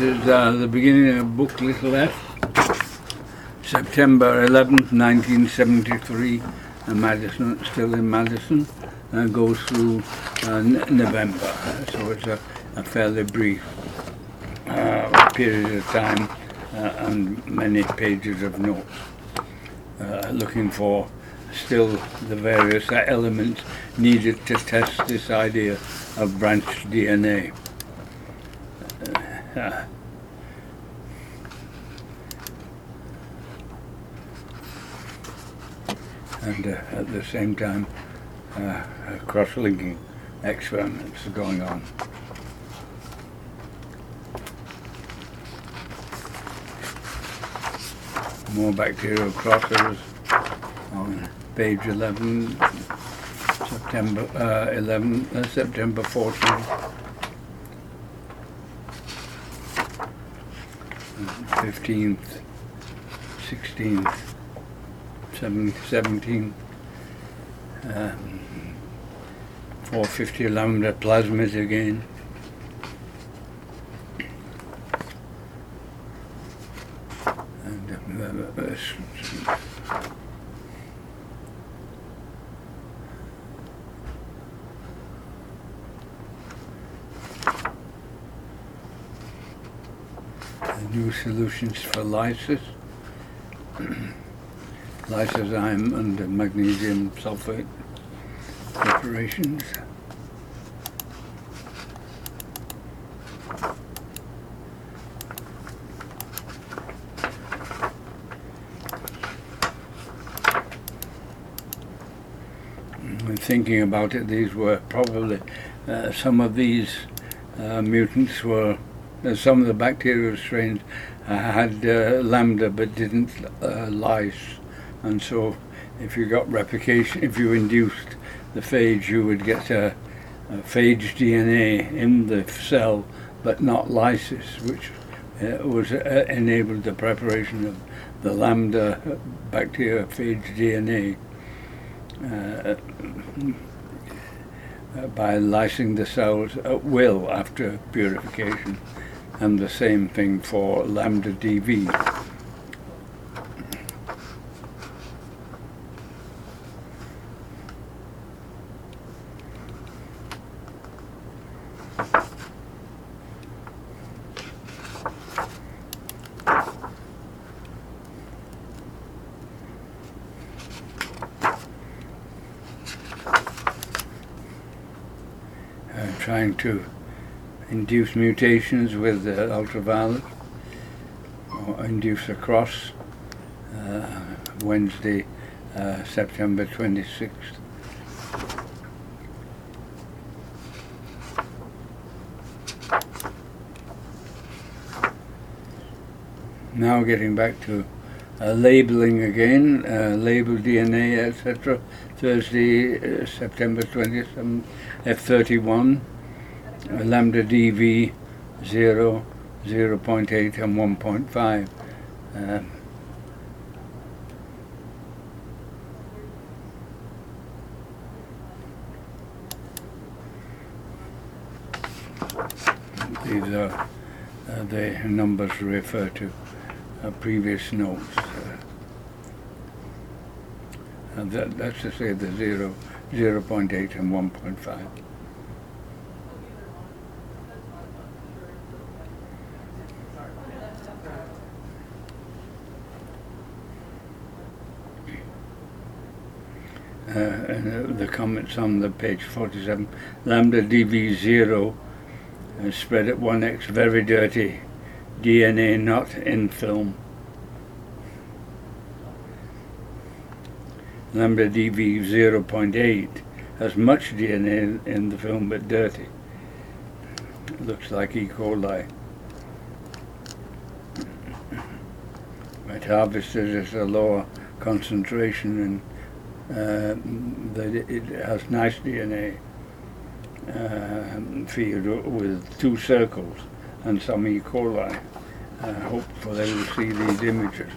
is the beginning of book Little F, September 11th, 1973, Madison, still in Madison, goes through November, so it's a fairly brief period of time and many pages of notes, looking for still the various elements needed to test this idea of branched DNA. And at the same time, cross-linking experiments are going on. More bacterial crossers on page 11, September 14th. 15th, 16th, 17th, 450 lambda plasmids again. And new solutions for lysis, lysozyme and magnesium sulfate preparations. When thinking about it, these were probably some of these mutants were. Some of the bacterial strains had lambda but didn't lyse, and so if you got replication, if you induced the phage, you would get a phage DNA in the cell but not lysis, which was enabled the preparation of the lambda bacteriophage DNA by lysing the cells at will after purification. And the same thing for lambda DV. Trying to induce mutations with ultraviolet, or induce a cross, Wednesday, September 26th. Now getting back to labeling again, label DNA, etc. Thursday, September 27th, F31. Lambda DV 0, 0.8 and 1.5. These are the numbers refer to previous notes. That's to say the 0, 0.8 and 1.5. And the comments on the page 47, lambda DV0 spread at 1x, very dirty, DNA not in film. Lambda DV 0.8 has much DNA in the film but dirty. It looks like E. coli. But harvested at a lower concentration and that it has nice DNA field with 2 circles and some E. coli. Hopefully they will see these images.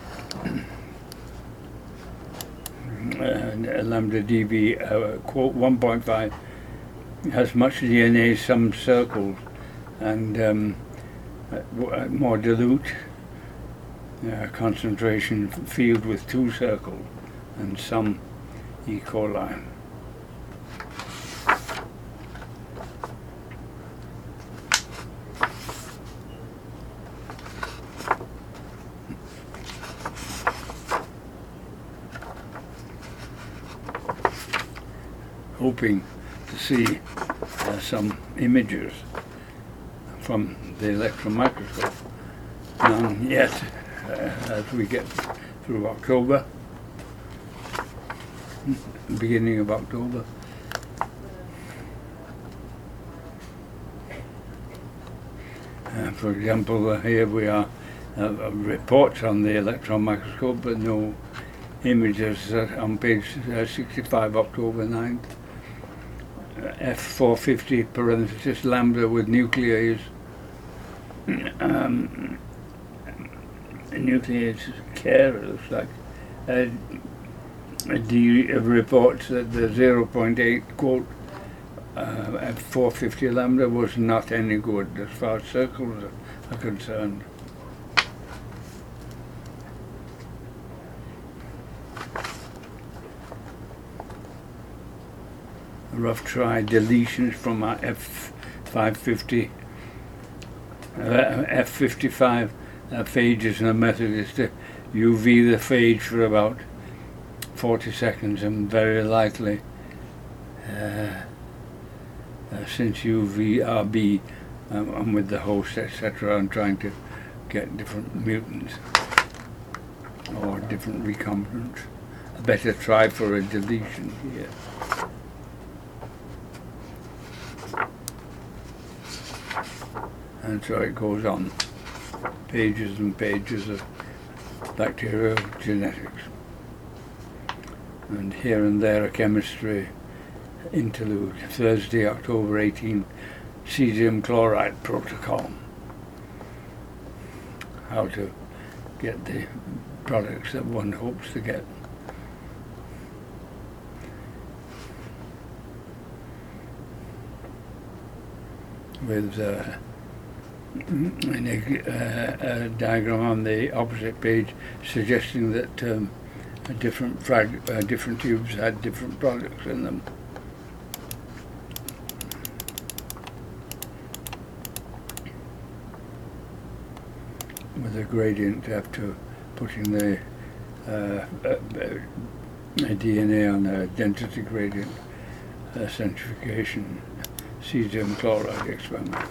Lambda DV quote 1.5 has much DNA, some circles, and more dilute concentration field with 2 circles and some E. coli. Hoping to see some images from the electron microscope. None yet as we get through October, beginning of October. For example, here we are, reports on the electron microscope, but no images on page 65, October 9th. F450 parenthesis lambda with nuclease. Nuclease care, it looks like. D reports that the 0.8 quote F450 lambda was not any good as far as circles are concerned. A rough try deletions from our F550, F55 phages, and the method is to UV the phage for about 40 seconds, and very likely since UVRB I'm with the host, etc., I'm trying to get different mutants or different recombinants. I better try for a deletion here. And so it goes on, pages and pages of bacterial genetics. And here and there a chemistry interlude. Thursday, October 18, cesium chloride protocol. How to get the products that one hopes to get. With a diagram on the opposite page suggesting that different tubes had different products in them. With a gradient after putting the DNA on a density gradient centrifugation cesium chloride experiment.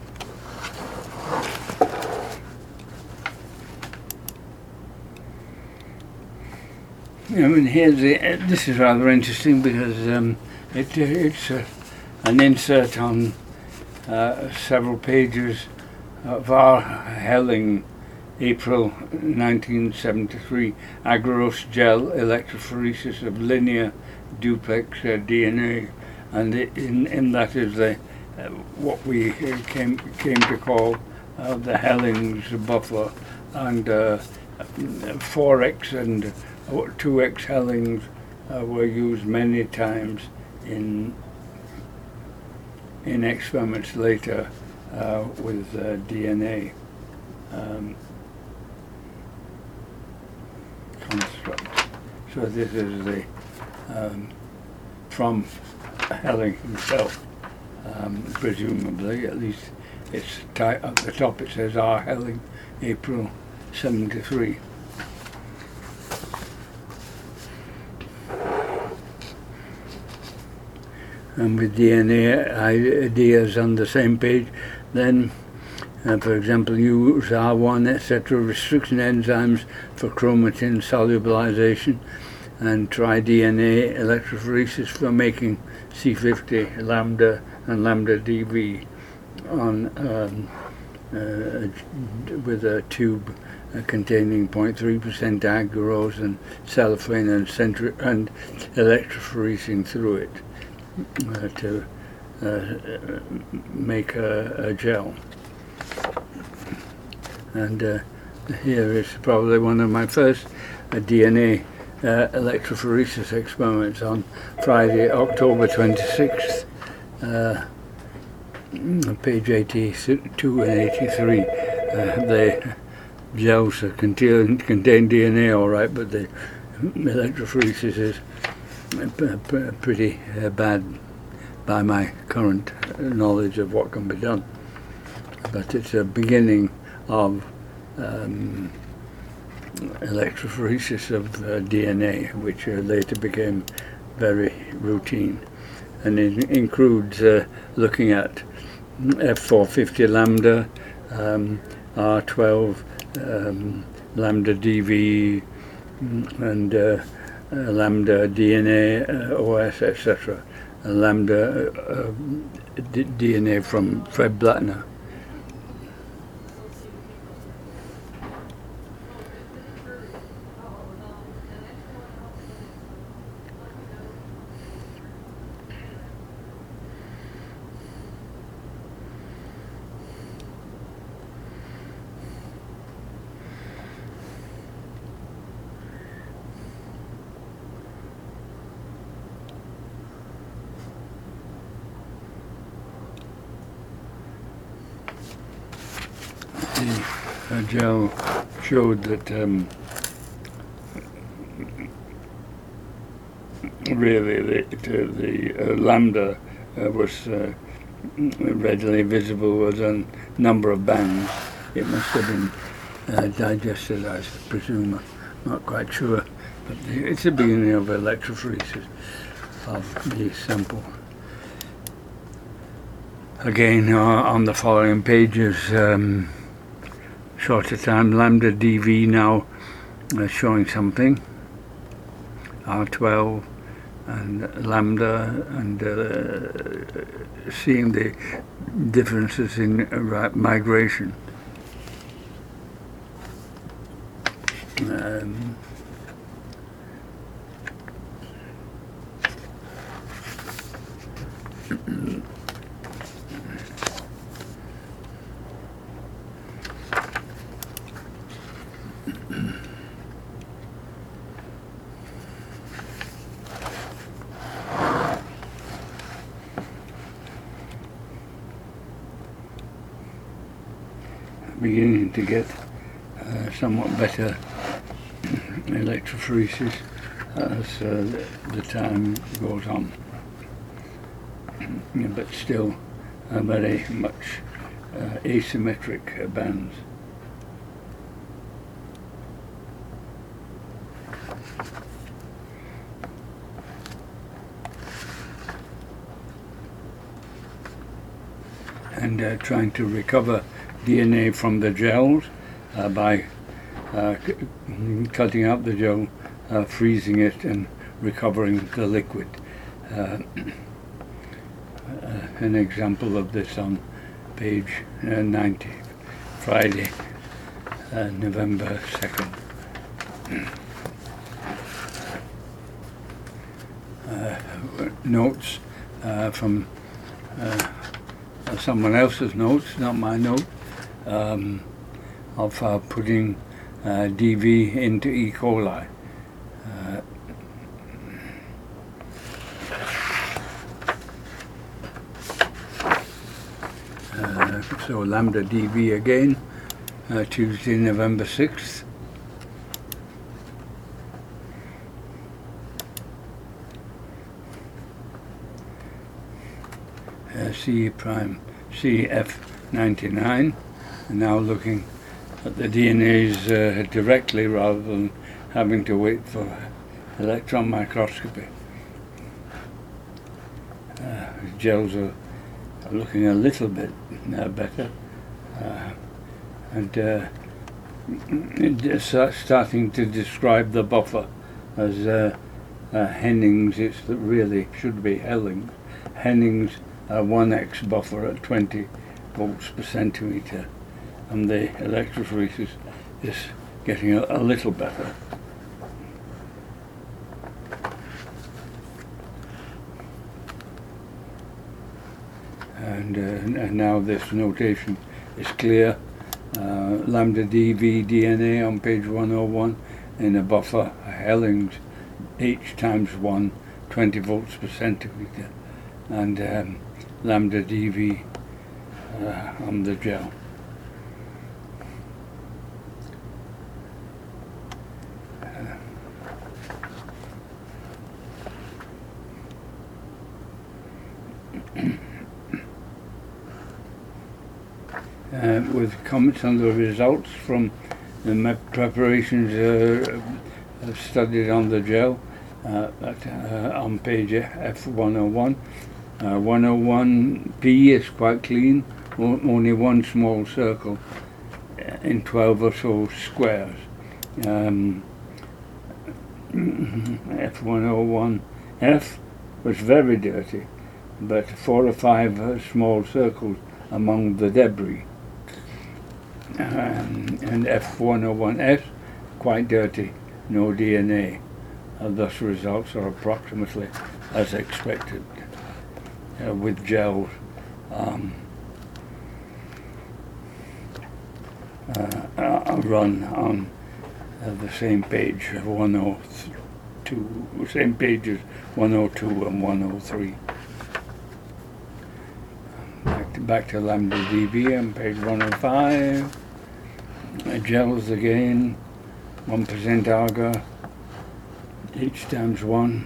I mean, here's this is rather interesting because it's an insert on several pages of R. Helling, April 1973, agarose gel electrophoresis of linear duplex DNA, and in that is the what we came to call the Helling's buffer, and 4x and 2x Hellings were used many times in experiments later with DNA construct. So this is the from Helling himself, presumably. At least it's at the top. It says R. Helling, April 73. And with DNA ideas on the same page, then, for example, use R1, etc., restriction enzymes for chromatin solubilization, and try DNA electrophoresis for making C50 lambda and lambda DV on with a tube containing 0.3% agarose and cellophane and electrophoresing through it to make a gel. And here is probably one of my first DNA electrophoresis experiments on Friday, October 26th, page 82 and 83. the gels contain DNA all right, but the electrophoresis is pretty bad by my current knowledge of what can be done. But it's a beginning of electrophoresis of DNA, which later became very routine, and it includes looking at F450 lambda, R12, lambda DV, and lambda DNA OS, etc. Lambda DNA from Fred Blattner. The gel showed that really the lambda was readily visible with a number of bands. It must have been digested, I presume. I'm not quite sure, but it's the beginning of electrophoresis of the sample. Again, on the following pages, shorter time, lambda DV now showing something, R12 and lambda, and seeing the differences in migration. Beginning to get somewhat better electrophoresis as the time goes on, but still very much asymmetric bands. And trying to recover DNA from the gels by cutting out the gel, freezing it, and recovering the liquid. An example of this on page 90, Friday, November 2nd. Notes from someone else's notes, not my note, of putting DV into E. coli. So lambda DV again, Tuesday, November 6th. C prime CF99, and now looking at the DNAs directly rather than having to wait for electron microscopy. Gels are looking a little bit better, and starting to describe the buffer as Hennings. It really should be Hellings. Hennings 1x buffer at 20 volts per centimeter, and the electrophoresis is getting a little better. And now this notation is clear. Lambda DV DNA on page 101 in a buffer, Hellings H times 1, 20 volts per centimeter, and lambda DV on the gel. with comments on the results from the preparations studied on the gel on page F101. 101P is quite clean, only one small circle in 12 or so squares. F101F was very dirty, but 4 or 5 small circles among the debris. And F101S, quite dirty, no DNA. Thus results are approximately as expected with gels. Run on the same page 102, same pages 102 and 103. Back to Lambda DB on page 105. Gels again, 1% agar, H times 1.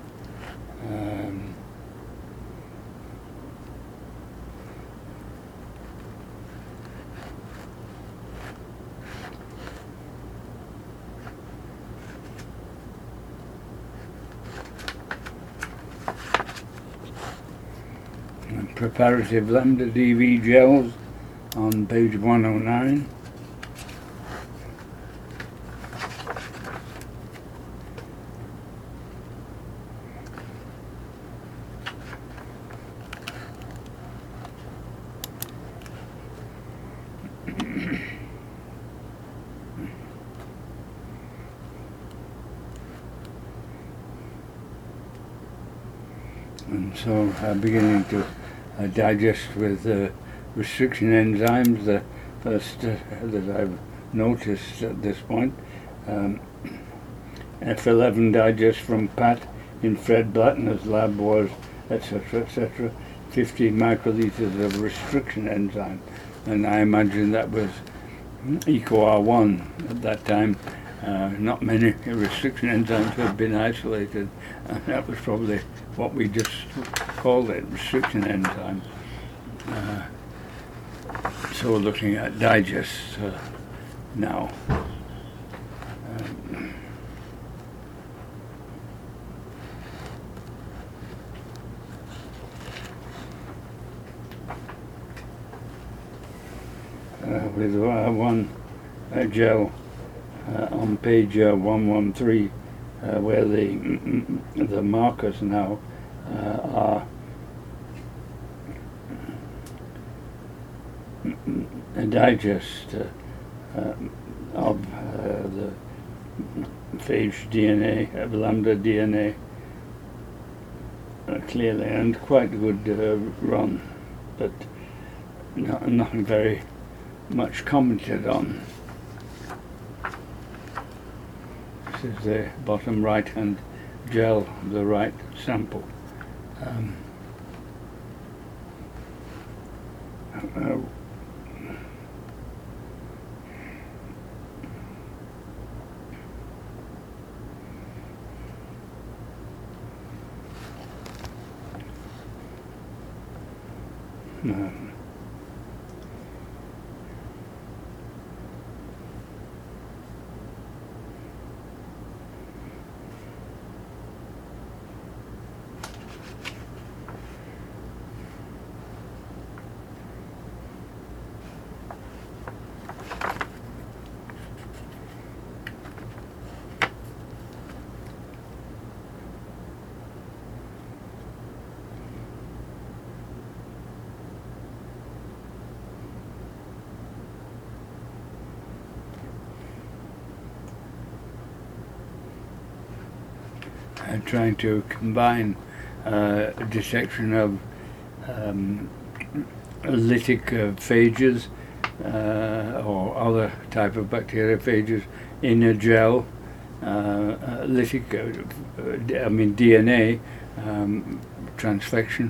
Preparative Lambda DV gels on page 109. And so beginning to digest with restriction enzymes, the first that I've noticed at this point. F11 digest from Pat in Fred Blattner's lab was, etc., etc., 50 microliters of restriction enzyme, and I imagine that was EcoR1 at that time. Not many restriction enzymes have been isolated, and that was probably what we just called it, restriction enzyme. So we're looking at digests now. With one gel on page 113, where the markers now are a digest of the phage DNA, of lambda DNA, clearly, and quite a good run, but nothing very much commented on. This is the bottom right hand gel, the right sample. Trying to combine detection of lytic phages or other type of bacteriophages in a gel. Lytic, DNA transfection.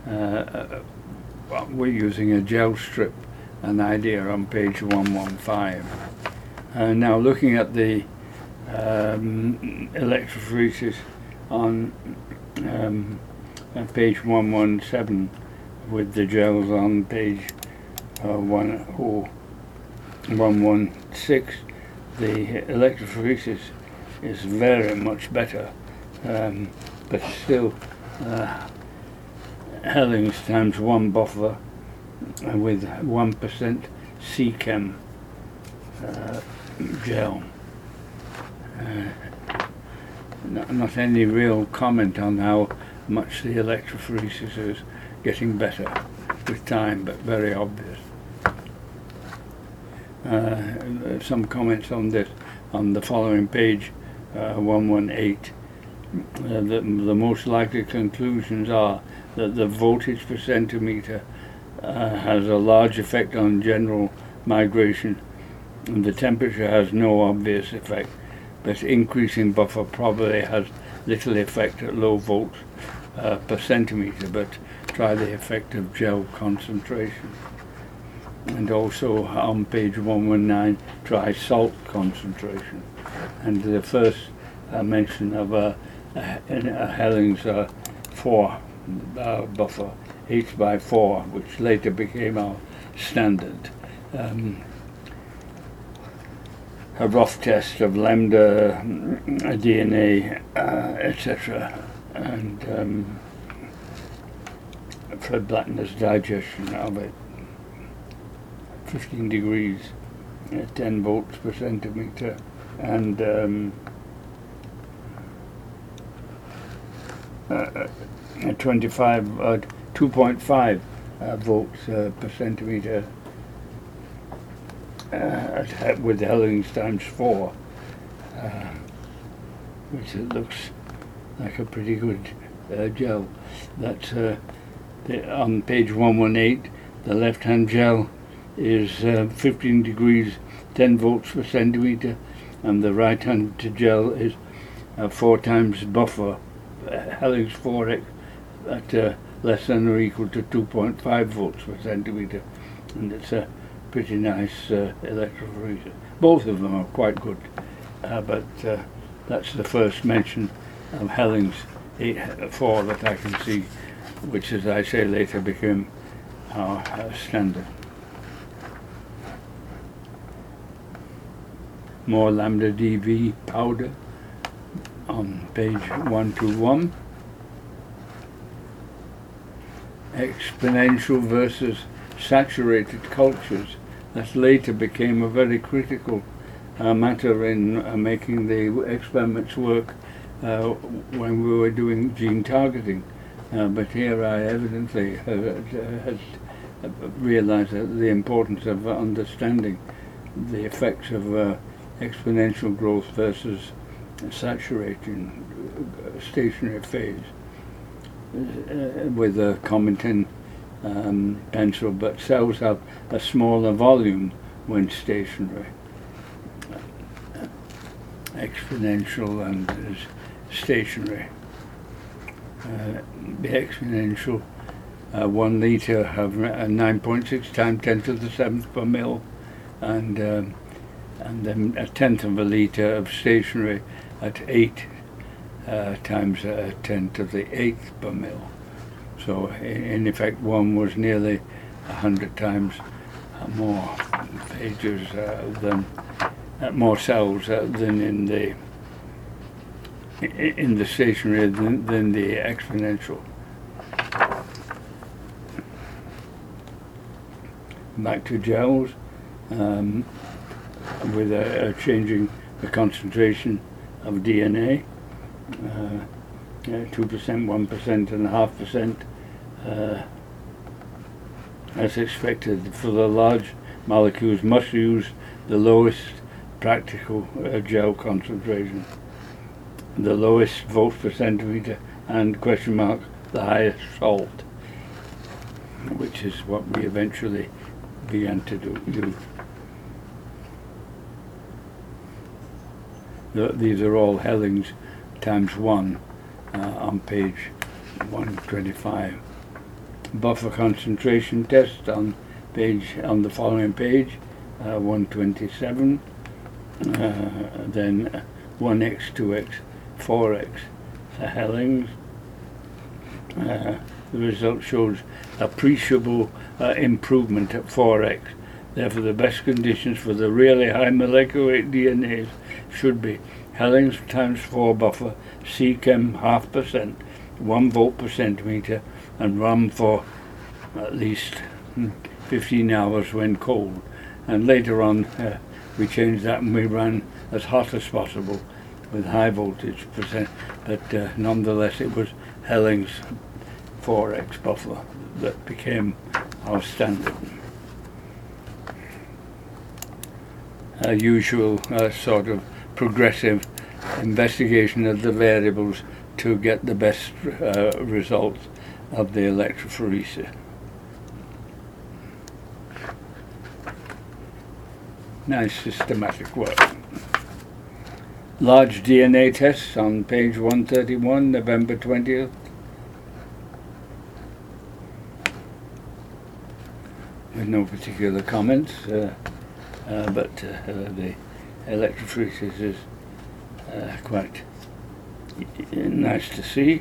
We're using a gel strip, an idea on page 115. Now looking at the electrophoresis on page 117 with the gels on page 10116, the electrophoresis is very much better, but still Hellings times 1 buffer with 1% C-Chem gel. Not any real comment on how much the electrophoresis is getting better with time, but very obvious. Some comments on this on the following page, 118. The most likely conclusions are that the voltage per centimeter has a large effect on general migration, and the temperature has no obvious effect, but increasing buffer probably has little effect at low volts per centimeter, but try the effect of gel concentration. And also on page 119, try salt concentration. And the first mention of a Hellings 4 buffer, H/4, which later became our standard. A rough test of lambda, DNA, etc. And Fred Blattner's digestion of it. 15 degrees, 10 volts per centimeter, and 2.5 volts per centimeter with Hellings times 4, which it looks like a pretty good gel. That's on page 118. The left-hand gel is 15 degrees, 10 volts per centimeter, and the right-hand gel is 4 times buffer, Hellings 4X, at less than or equal to 2.5 volts per centimeter, and it's a pretty nice electrophoresis. Both of them are quite good, but that's the first mention of Hellings 4 that I can see, which, as I say, later became our standard. More lambda DV powder on page 121. Exponential versus saturated cultures. That later became a very critical matter in making the experiments work when we were doing gene targeting. But here I evidently had realized the importance of understanding the effects of exponential growth versus saturating stationary phase, with a commenting pencil, but cells have a smaller volume when stationary. Exponential and stationary. The exponential 1 liter have 9.6 times 10 to the 7th per mil, and then a tenth of a liter of stationary at 8 times 10 to the 8th per mil. So in effect, one was nearly 100 times more pages than more cells than in the stationary than the exponential. Back to gels, with changing the concentration of DNA, 2%, 1%, and 0.5%, as expected. For the large molecules, must use the lowest practical gel concentration, the lowest volts per centimeter, and the highest salt, which is what we eventually began to use. These are all Hellings times 1 on page 125. Buffer concentration test on the following page, 127. Then 1x, 2x, 4x Hellings, the result shows appreciable improvement at 4x. Therefore, the best conditions for the really high molecular weight DNAs should be Hellings times 4 buffer, CChem 0.5%, 1 volt per centimeter, and run for at least 15 hours when cold. And later on, we changed that and we ran as hot as possible with high voltage percent, but nonetheless it was Hellings 4x buffer that became our standard. A usual sort of progressive investigation of the variables to get the best results of the electrophoresis. Nice systematic work. Large DNA tests on page 131, November 20th. With no particular comments, but the electrophoresis is quite nice to see.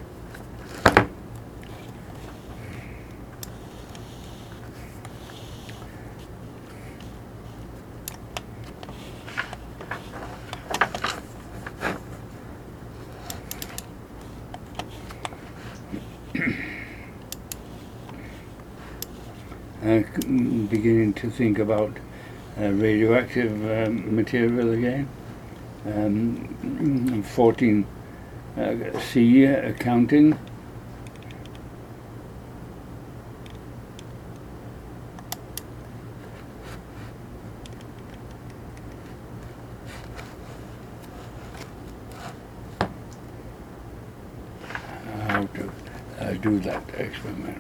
Beginning to think about radioactive material again. 14C accounting. How to do that experiment.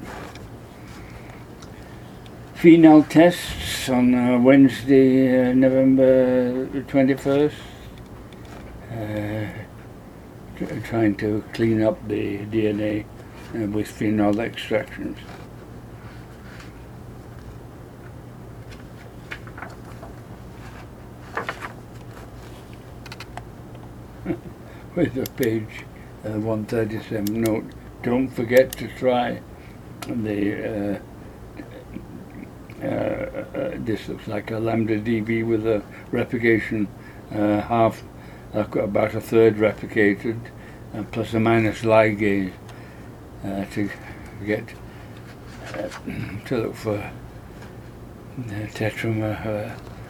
Phenol tests on Wednesday, November 21st. Trying to clean up the DNA with phenol extractions. With a page 137 note, don't forget to try the this looks like a lambda DV with a replication about a third replicated, plus or minus ligase to get to look for tetramer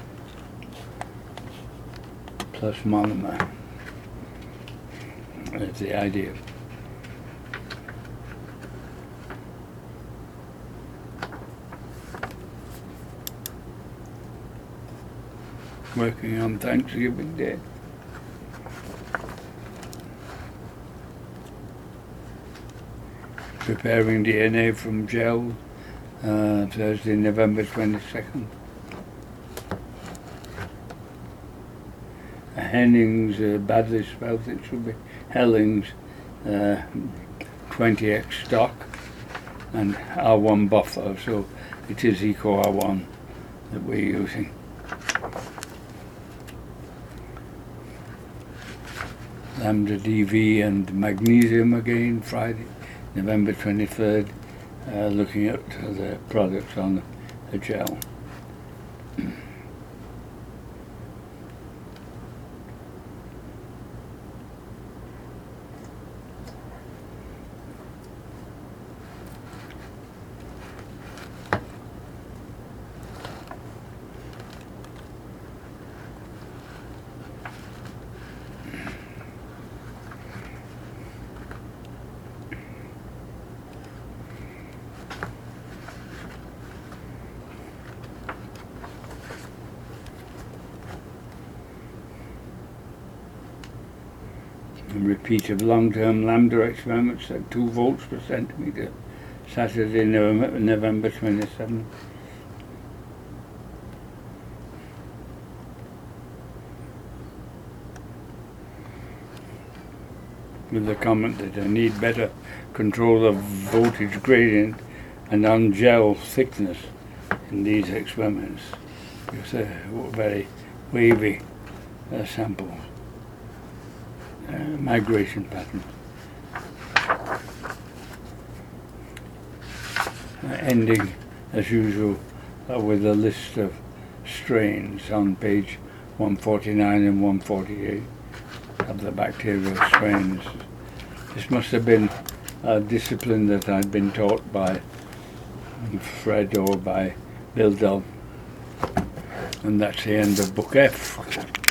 plus monomer. That's the idea. Working on Thanksgiving Day. Preparing DNA from gel, Thursday, November 22nd. Hennings, badly spelled, it should be Hellings 20x stock and R1 buffer, so it is Eco R1 that we're using. Lambda DV and magnesium again, Friday, November 23rd, looking at the products on the gel. Repeat of long-term lambda experiments at 2 volts per centimeter, Saturday, November 27th. With the comment that I need better control of voltage gradient and on gel thickness in these experiments. It's a very wavy sample. Migration pattern. ending as usual with a list of strains on page 149 and 148 of the bacterial strains. This must have been a discipline that I'd been taught by Fred or by Bill Dull. And that's the end of Book F.